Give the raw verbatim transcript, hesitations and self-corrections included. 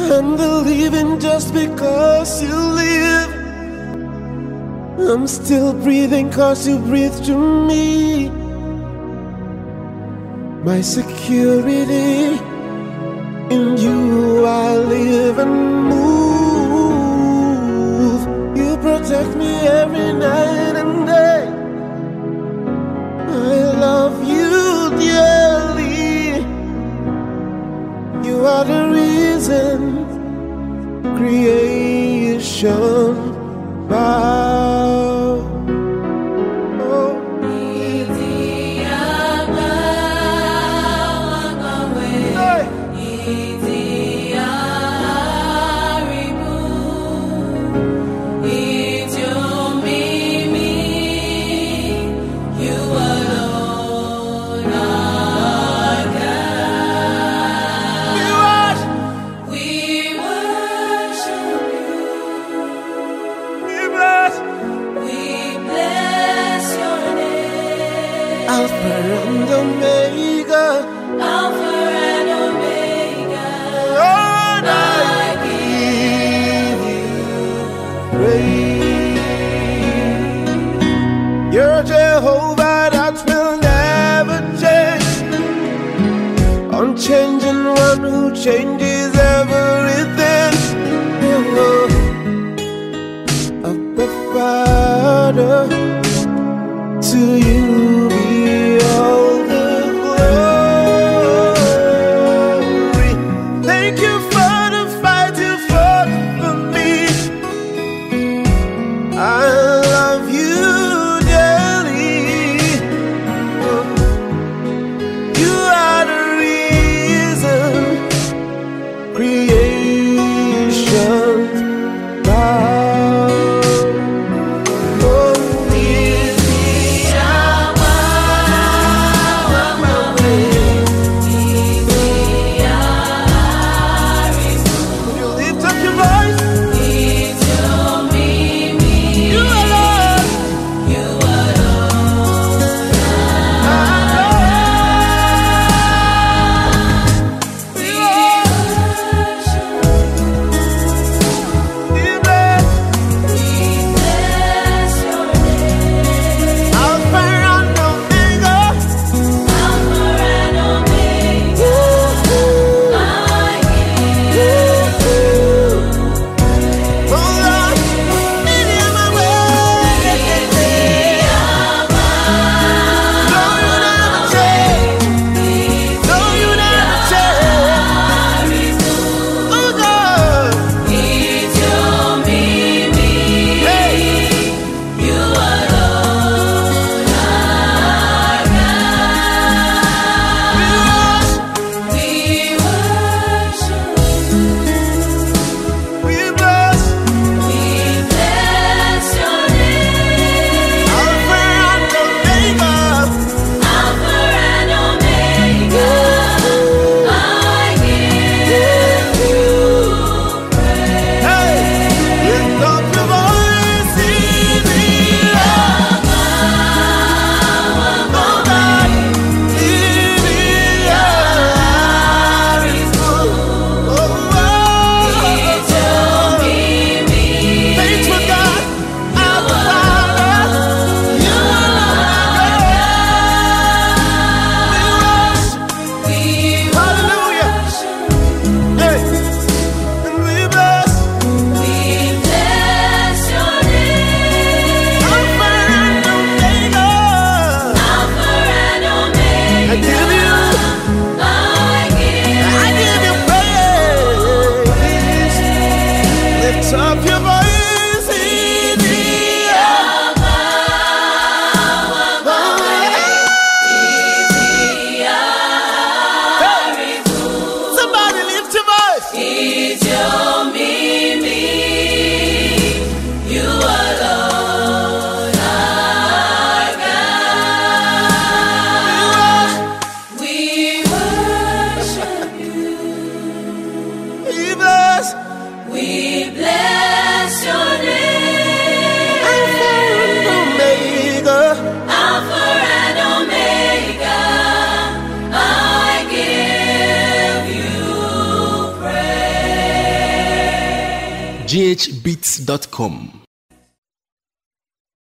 I'm believing just because you live. I'm still breathing cause you breathe through me. My security, in you I live and move. You protect me every night and day. I love you dearly. You are the reason creation bow. Oh. Alpha and Omega, Alpha and Omega. Lord, I give you praise. You're Jehovah that will never change, unchanging one who changes everything. Oh, Abba Father, to you be all the glory. Thank you for the fight you fought for me. I love you dearly. You are the reason creation bow. Oh, is the g h beats dot com.